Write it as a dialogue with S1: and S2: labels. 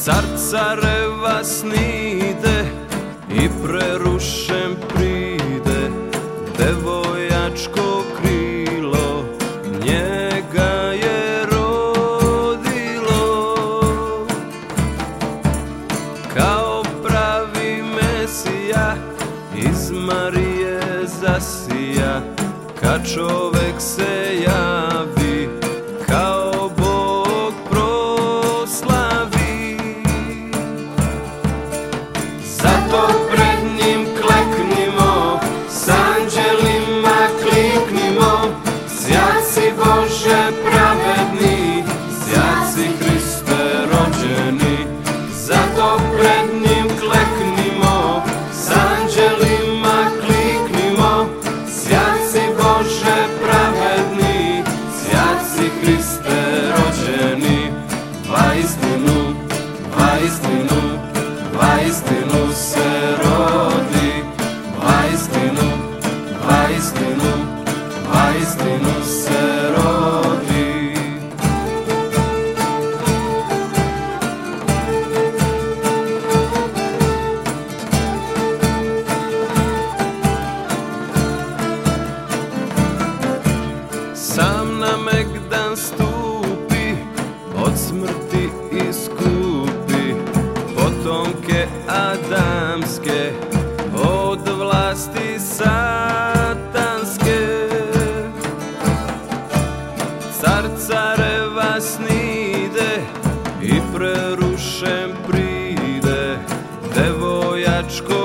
S1: Car careva snide i prerušen pride, devojačko krilo njega je rodilo. Kao pravi Mesija iz Marije zasija, kad čovek se javi, kao Bog proslavi. Zato pred njim kleknimo, s anđelima kliknimo, sjaci Bože pravedni, sjaci Hriste rođeni. Zato pred njim kleknimo, s anđelima kliknimo, sjaci Bože pravedni, sjaci Hriste rođeni. Vaistinu, vaistinu, vaistinu se rodi, vaistinu, vaistinu, vaistinu se rodi. Sam na megdan stupi, od smrti iskupi potomke adamske, od vlasti satanske. Car careva snide i prerušen pride, devojačko